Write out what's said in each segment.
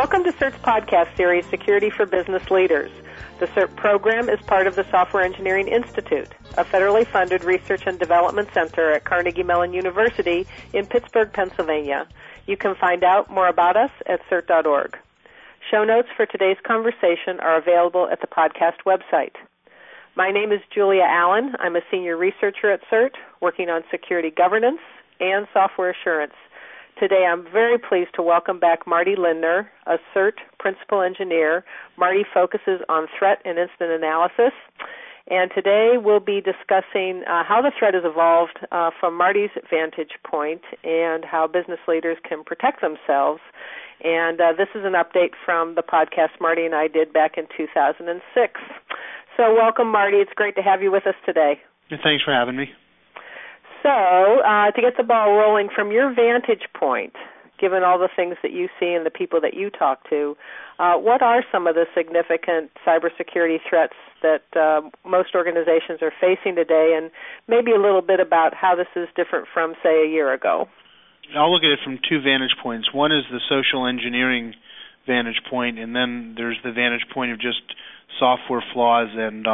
Welcome to CERT's podcast series, Security for Business Leaders. The CERT program is part of the Software Engineering Institute, a federally funded research and development center at Carnegie Mellon University in Pittsburgh, Pennsylvania. You can find out more about us at CERT.org. Show notes for today's conversation are available at the podcast website. My name is Julia Allen. I'm a senior researcher at CERT, working on security governance and software assurance. Today, I'm very pleased to welcome back Marty Lindner, a CERT principal engineer. Marty focuses on threat and incident analysis. And today, we'll be discussing how the threat has evolved from Marty's vantage point and how business leaders can protect themselves. And this is an update from the podcast Marty and I did back in 2006. So welcome, Marty. It's great to have you with us today. Thanks for having me. So, to get the ball rolling, from your vantage point, given all the things that you see and the people that you talk to, what are some of the significant cybersecurity threats that most organizations are facing today, and maybe a little bit about how this is different from, say, a year ago? I'll look at it from two vantage points. One is the social engineering vantage point, and then there's the vantage point of just software flaws and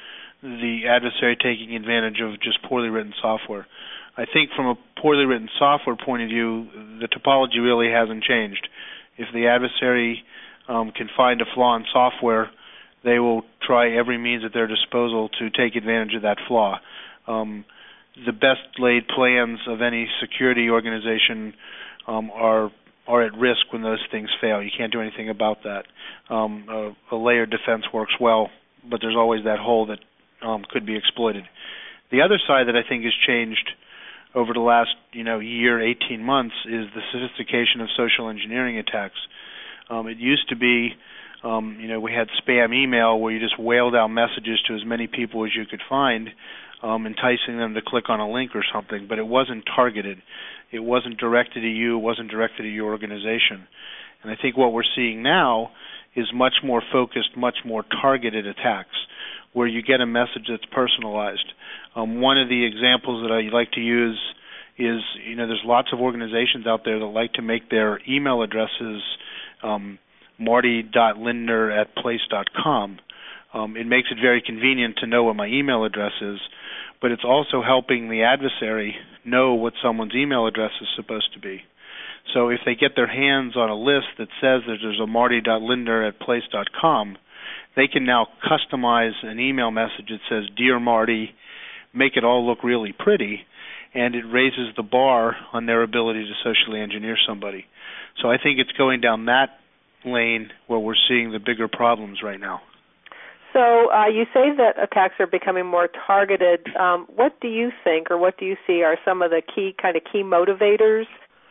the adversary taking advantage of just poorly written software. I think from a poorly written software point of view, the topology really hasn't changed. If the adversary can find a flaw in software, they will try every means at their disposal to take advantage of that flaw. The best laid plans of any security organization are at risk when those things fail. You can't do anything about that. A layered defense works well, but there's always that hole that could be exploited. The other side that I think has changed over the last year, 18 months, is the sophistication of social engineering attacks. It used to be, we had spam email where you just wailed out messages to as many people as you could find, enticing them to click on a link or something, but it wasn't targeted. It wasn't directed at you. It wasn't directed at your organization. And I think what we're seeing now is much more focused, much more targeted attacks, where you get a message that's personalized. One of the examples that I like to use is, there's lots of organizations out there that like to make their email addresses marty.lindner@place.com. It makes it very convenient to know what my email address is, but it's also helping the adversary know what someone's email address is supposed to be. So if they get their hands on a list that says that there's a marty.lindner@place.com, they can now customize an email message that says, "Dear Marty," make it all look really pretty, and it raises the bar on their ability to socially engineer somebody. So I think it's going down that lane where we're seeing the bigger problems right now. So you say that attacks are becoming more targeted. What do you think, or what do you see are some of the key motivators?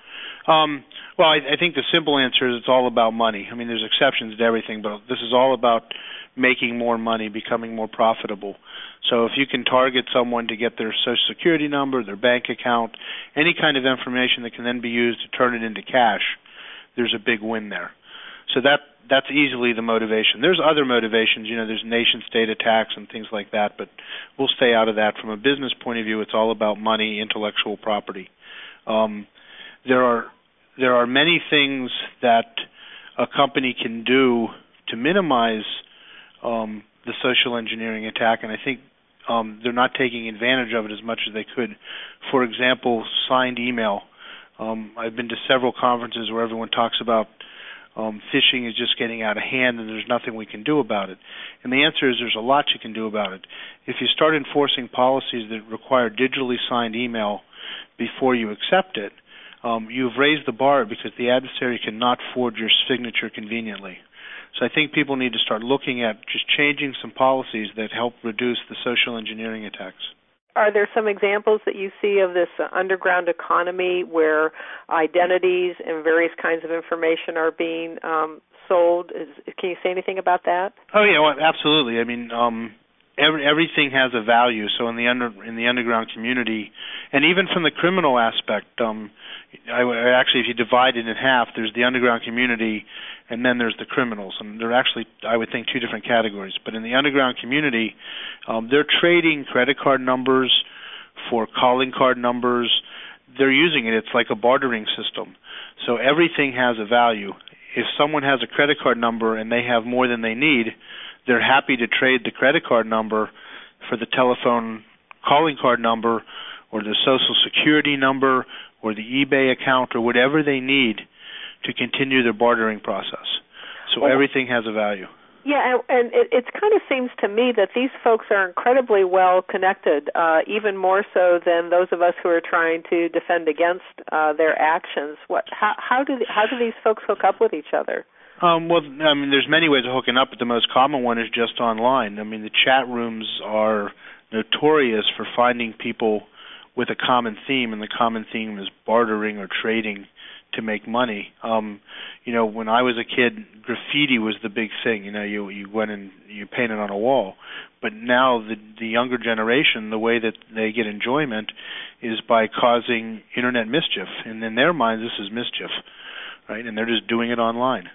Well, I think the simple answer is it's all about money. I mean, there's exceptions to everything, but this is all about making more money, becoming more profitable. So if you can target someone to get their Social Security number, their bank account, any kind of information that can then be used to turn it into cash, there's a big win there. So that's easily the motivation. There's other motivations, there's nation-state attacks and things like that, but we'll stay out of that. From a business point of view, it's all about money, intellectual property. There are many things that a company can do to minimize the social engineering attack, and I think they're not taking advantage of it as much as they could. For example, signed email. I've been to several conferences where everyone talks about phishing is just getting out of hand and there's nothing we can do about it. And the answer is there's a lot you can do about it. If you start enforcing policies that require digitally signed email before you accept it, you've raised the bar because the adversary cannot forge your signature conveniently. So I think people need to start looking at just changing some policies that help reduce the social engineering attacks. Are there some examples that you see of this underground economy where identities and various kinds of information are being sold? Can you say anything about that? Oh, yeah, well, absolutely. I mean, everything has a value. So in the underground community, and even from the criminal aspect, actually, if you divide it in half, there's the underground community, and then there's the criminals. And they're actually, I would think, two different categories. But in the underground community, they're trading credit card numbers for calling card numbers. They're using it. It's like a bartering system. So everything has a value. if someone has a credit card number and they have more than they need, they're happy to trade the credit card number for the telephone calling card number or the Social Security number or the eBay account or whatever they need to continue their bartering process. So everything has a value. Yeah, and it kind of seems to me that these folks are incredibly well connected, even more so than those of us who are trying to defend against their actions. How do these folks hook up with each other? Well, I mean, there's many ways of hooking up, but the most common one is just online. I mean, the chat rooms are notorious for finding people with a common theme, and the common theme is bartering or trading to make money. When I was a kid, graffiti was the big thing. You went and you painted on a wall. But now the younger generation, the way that they get enjoyment is by causing internet mischief. And in their minds, this is mischief, right? And they're just doing it online.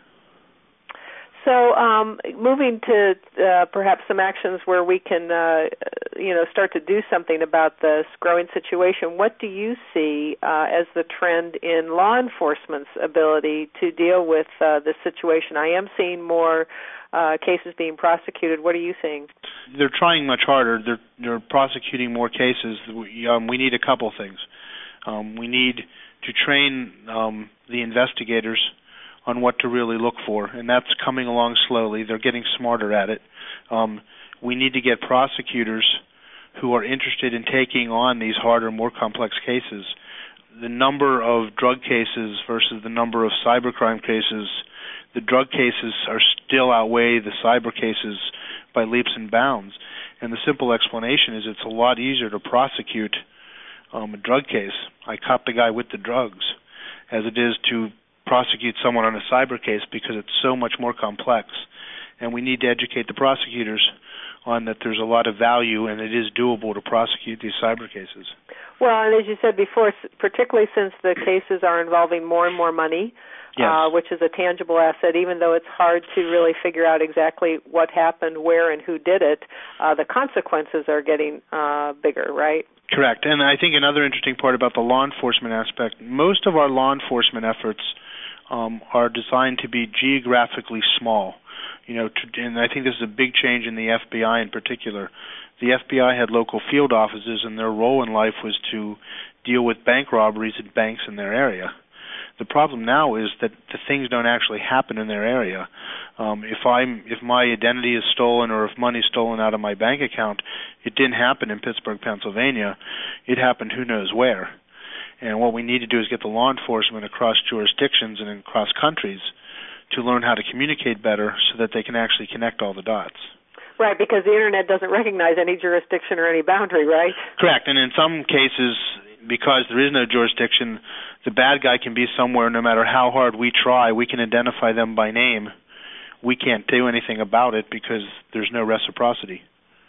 So moving to perhaps some actions where we can, start to do something about this growing situation, what do you see as the trend in law enforcement's ability to deal with this situation? I am seeing more cases being prosecuted. What are you seeing? They're trying much harder. They're prosecuting more cases. We need a couple things. We need to train the investigators on what to really look for, and that's coming along slowly. They're getting smarter at it. We need to get prosecutors who are interested in taking on these harder, more complex cases. The number of drug cases versus the number of cybercrime cases, the drug cases are still outweigh the cyber cases by leaps and bounds. And the simple explanation is it's a lot easier to prosecute a drug case. I caught the guy with the drugs, as it is to prosecute someone on a cyber case because it's so much more complex. And we need to educate the prosecutors on that there's a lot of value and it is doable to prosecute these cyber cases. Well, and as you said before, particularly since the cases are involving more and more money, yes. Which is a tangible asset, even though it's hard to really figure out exactly what happened, where, and who did it, the consequences are getting bigger, right? Correct. And I think another interesting part about the law enforcement aspect, most of our law enforcement efforts are designed to be geographically small. And I think this is a big change in the FBI in particular. The FBI had local field offices, and their role in life was to deal with bank robberies at banks in their area. The problem now is that the things don't actually happen in their area. If my identity is stolen or if money is stolen out of my bank account, it didn't happen in Pittsburgh, Pennsylvania. It happened who knows where. And what we need to do is get the law enforcement across jurisdictions and across countries to learn how to communicate better so that they can actually connect all the dots. Right, because the Internet doesn't recognize any jurisdiction or any boundary, right? Correct, and in some cases, because there is no jurisdiction, the bad guy can be somewhere no matter how hard we try. We can identify them by name. We can't do anything about it because there's no reciprocity.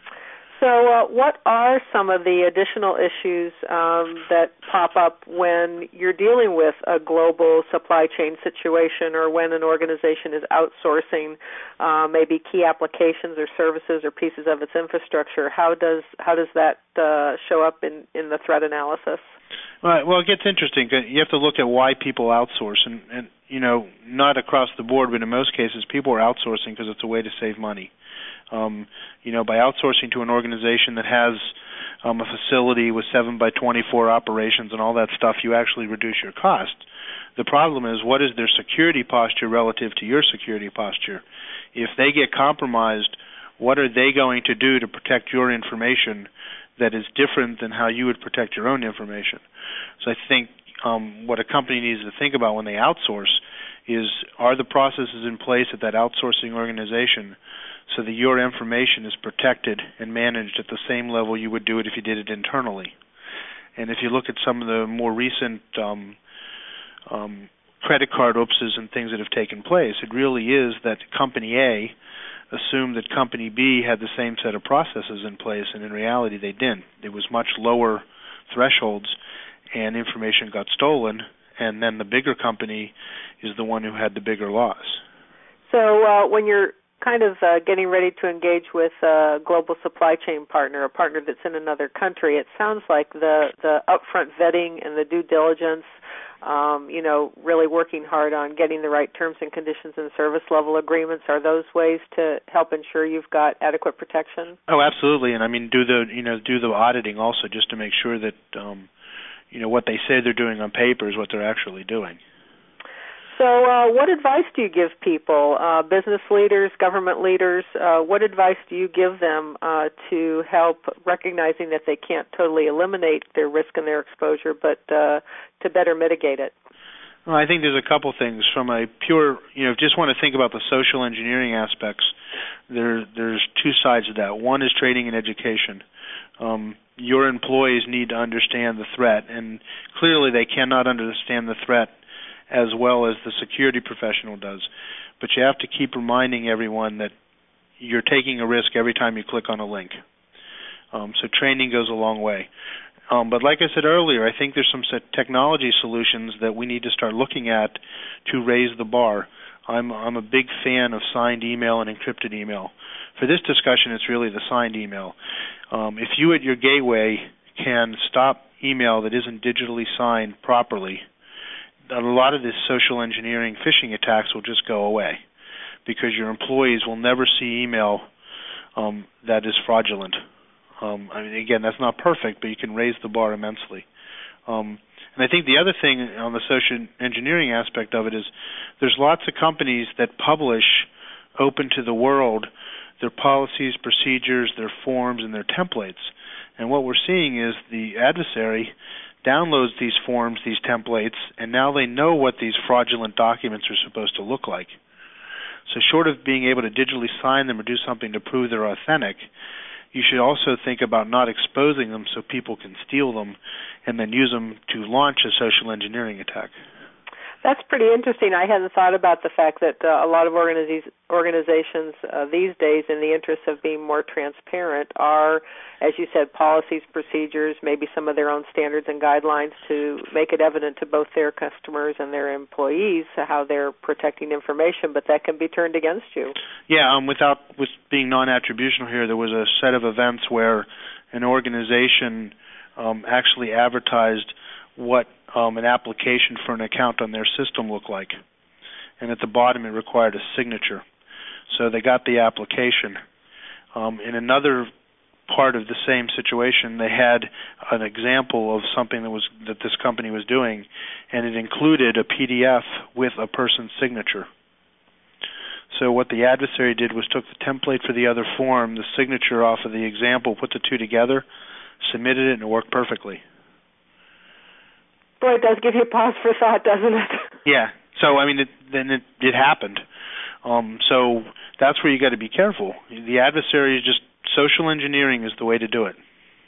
So what are some of the additional issues that pop up when you're dealing with a global supply chain situation or when an organization is outsourcing maybe key applications or services or pieces of its infrastructure? How does that show up in the threat analysis? Right. Well, it gets interesting. You have to look at why people outsource. And not across the board, but in most cases, people are outsourcing because it's a way to save money. By outsourcing to an organization that has a facility with 7x24 operations and all that stuff, you actually reduce your cost. The problem is, what is their security posture relative to your security posture? If they get compromised, what are they going to do to protect your information that is different than how you would protect your own information? So I think what a company needs to think about when they outsource is, are the processes in place at that outsourcing organization so that your information is protected and managed at the same level you would do it if you did it internally? And if you look at some of the more recent credit card oopses and things that have taken place, it really is that Company A assumed that Company B had the same set of processes in place, and in reality they didn't. It was much lower thresholds, and information got stolen, and then the bigger company is the one who had the bigger loss. So when you're kind of getting ready to engage with a global supply chain partner, a partner that's in another country, it sounds like the upfront vetting and the due diligence, really working hard on getting the right terms and conditions and service level agreements, are those ways to help ensure you've got adequate protection? Oh, absolutely. And I mean, do the auditing also, just to make sure that what they say they're doing on paper is what they're actually doing. So what advice do you give people, business leaders, government leaders? What advice do you give them to help recognizing that they can't totally eliminate their risk and their exposure, but to better mitigate it? Well, I think there's a couple things. From a pure, just want to think about the social engineering aspects. There's two sides of that. One is training and education. Your employees need to understand the threat, and clearly they cannot understand the threat as well as the security professional does. But you have to keep reminding everyone that you're taking a risk every time you click on a link. So training goes a long way. But like I said earlier, I think there's some technology solutions that we need to start looking at to raise the bar. I'm a big fan of signed email and encrypted email. For this discussion, it's really the signed email. If you at your gateway can stop email that isn't digitally signed properly, a lot of this social engineering phishing attacks will just go away, because your employees will never see email that is fraudulent. Again, that's not perfect, but you can raise the bar immensely. And I think the other thing on the social engineering aspect of it is there's lots of companies that publish open to the world their policies, procedures, their forms, and their templates. And what we're seeing is the adversary downloads these forms, these templates, and now they know what these fraudulent documents are supposed to look like. So short of being able to digitally sign them or do something to prove they're authentic, you should also think about not exposing them so people can steal them and then use them to launch a social engineering attack. That's pretty interesting. I hadn't thought about the fact that a lot of organizations these days, in the interest of being more transparent, are, as you said, policies, procedures, maybe some of their own standards and guidelines to make it evident to both their customers and their employees how they're protecting information, but that can be turned against you. Yeah, with being non-attributional here, there was a set of events where an organization actually advertised what an application for an account on their system looked like. And at the bottom it required a signature. So they got the application. In another part of the same situation, they had an example of something that this company was doing, and it included a PDF with a person's signature. So what the adversary did was took the template for the other form, the signature off of the example, put the two together, submitted it, and it worked perfectly. Boy, it does give you pause for thought, doesn't it? Yeah. So, it happened. So that's where you got to be careful. The adversary is just, social engineering is the way to do it.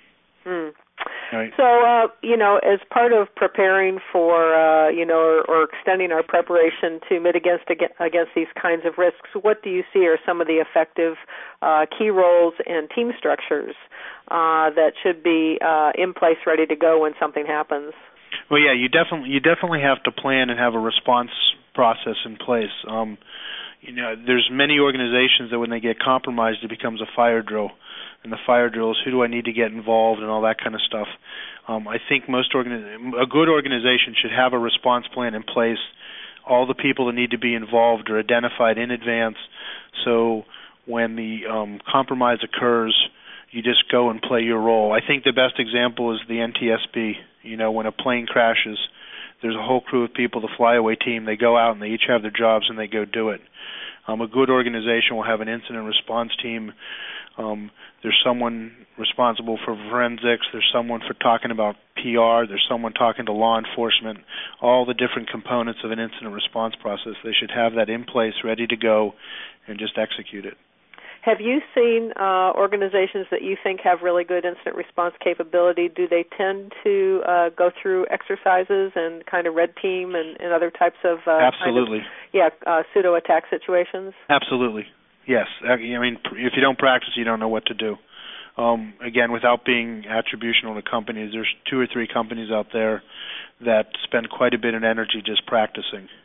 Right. So, as part of preparing for, or extending our preparation to mitigate against these kinds of risks, what do you see are some of the effective key roles and team structures that should be in place, ready to go when something happens? Well, yeah, you definitely have to plan and have a response process in place. There's many organizations that when they get compromised, it becomes a fire drill. And the fire drill is, who do I need to get involved and all that kind of stuff. I think a good organization should have a response plan in place. All the people that need to be involved are identified in advance. So when the compromise occurs, you just go and play your role. I think the best example is the NTSB. When a plane crashes, there's a whole crew of people, the flyaway team. They go out and they each have their jobs and they go do it. A good organization will have an incident response team. There's someone responsible for forensics. There's someone for talking about PR. There's someone talking to law enforcement. All the different components of an incident response process. They should have that in place, ready to go, and just execute it. Have you seen organizations that you think have really good incident response capability? Do they tend to go through exercises and kind of red team and other types of absolutely pseudo attack situations? Absolutely, yes. If you don't practice, you don't know what to do. Again, without being attributional to companies, there's 2 or 3 companies out there that spend quite a bit of energy just practicing.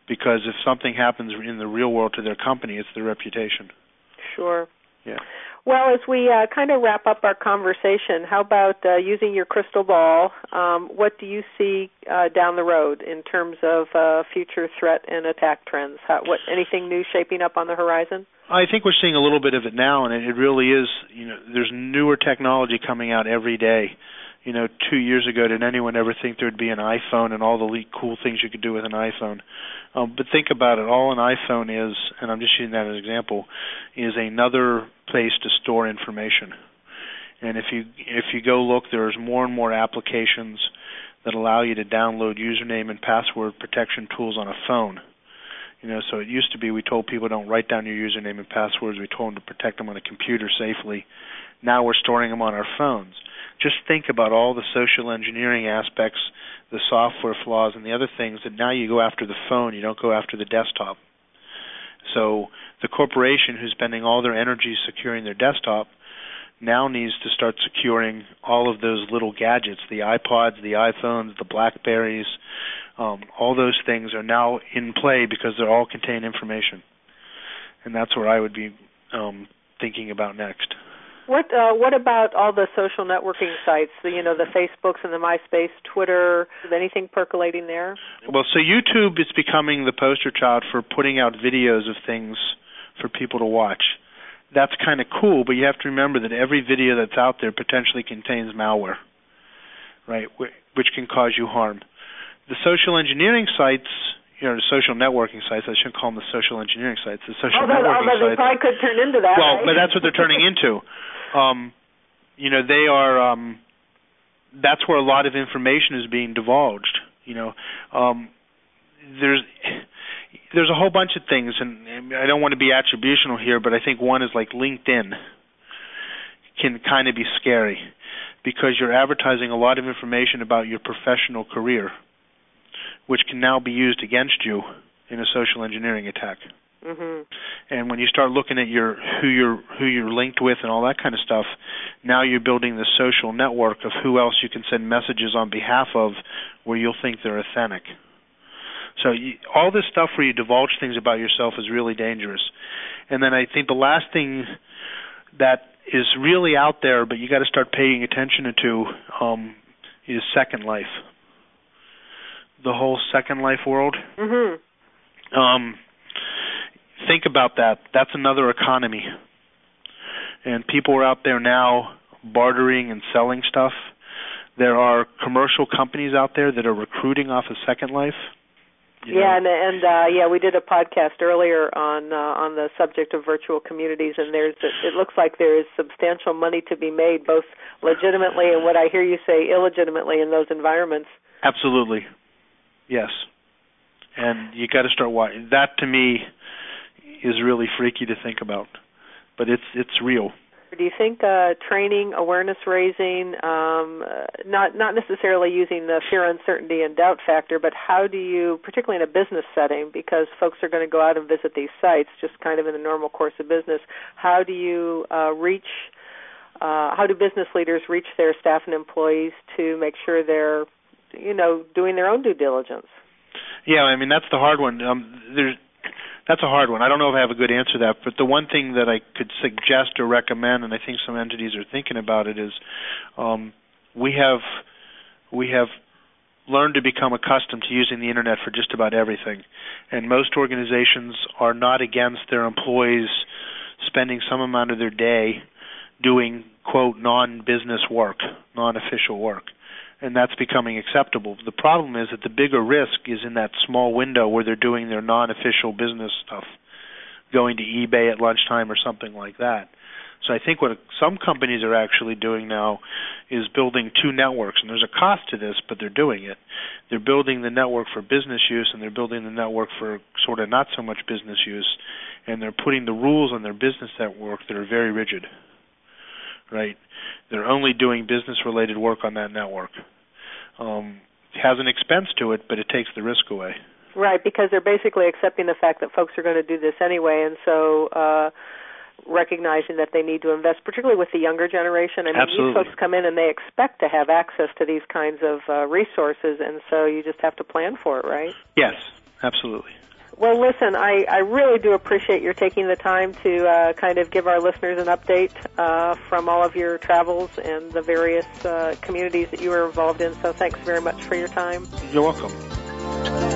because if something happens in the real world to their company, it's their reputation. Sure. Yeah. Well, as we kind of wrap up our conversation, how about using your crystal ball? What do you see down the road in terms of future threat and attack trends? Anything new shaping up on the horizon? I think we're seeing a little bit of it now, and it really is. There's newer technology coming out every day. 2 years ago, did anyone ever think there'd be an iPhone and all the cool things you could do with an iPhone? But think about it. All an iPhone is, and I'm just using that as an example, is another place to store information. And if you go look, there's more and more applications that allow you to download username and password protection tools on a phone. So it used to be we told people don't write down your username and passwords. We told them to protect them on a computer safely. Now we're storing them on our phones. Just think about all the social engineering aspects, the software flaws, and the other things that now you go after the phone, you don't go after the desktop. So the corporation who's spending all their energy securing their desktop now needs to start securing all of those little gadgets, the iPods, the iPhones, the BlackBerries. All those things are now in play because they all contain information. And that's where I would be thinking about next. What about all the social networking sites, the Facebooks and the MySpace, Twitter? Is anything percolating there? Well, so YouTube is becoming the poster child for putting out videos of things for people to watch. That's kind of cool, but you have to remember that every video that's out there potentially contains malware, right, which can cause you harm. The social engineering sites, the social networking sites, I shouldn't call them the social engineering sites, the social networking sites. They probably could turn into that. Well, right? But that's what they're turning into. They are, that's where a lot of information is being divulged. There's a whole bunch of things, and I don't want to be attributional here, but I think one is like LinkedIn can kind of be scary because you're advertising a lot of information about your professional career, which can now be used against you in a social engineering attack. Mm-hmm. And when you start looking at who you're linked with and all that kind of stuff, now you're building the social network of who else you can send messages on behalf of where you'll think they're authentic. So all this stuff where you divulge things about yourself is really dangerous. And then I think the last thing that is really out there, but you got to start paying attention to, is Second Life. The whole Second Life world. Mm-hmm. Think about that. That's another economy. And people are out there now bartering and selling stuff. There are commercial companies out there that are recruiting off of Second Life. Yeah, and we did a podcast earlier on the subject of virtual communities, and it looks like there is substantial money to be made, both legitimately and what I hear you say illegitimately in those environments. Absolutely, yes. And you got to start watching. That to me is really freaky to think about, but it's real. Do you think training, awareness raising, not necessarily using the fear, uncertainty, and doubt factor, but how do you, particularly in a business setting, because folks are going to go out and visit these sites just kind of in the normal course of business, how do you how do business leaders reach their staff and employees to make sure they're, doing their own due diligence? Yeah, I mean, that's the hard one. That's a hard one. I don't know if I have a good answer to that, but the one thing that I could suggest or recommend, and I think some entities are thinking about it, is we have learned to become accustomed to using the Internet for just about everything. And most organizations are not against their employees spending some amount of their day doing, quote, non-business work, non-official work. And that's becoming acceptable. The problem is that the bigger risk is in that small window where they're doing their non-official business stuff, going to eBay at lunchtime or something like that. So I think what some companies are actually doing now is building two networks, and there's a cost to this, but they're doing it. They're building the network for business use, and they're building the network for sort of not so much business use, and they're putting the rules on their business network that are very rigid, right? They're only doing business-related work on that network. It has an expense to it, but it takes the risk away. Right, because they're basically accepting the fact that folks are going to do this anyway, and so recognizing that they need to invest, particularly with the younger generation. I mean, Absolutely. These folks come in and they expect to have access to these kinds of resources, and so you just have to plan for it, right? Yes, absolutely. Well, listen, I really do appreciate your taking the time to kind of give our listeners an update from all of your travels and the various communities that you were involved in. So thanks very much for your time. You're welcome.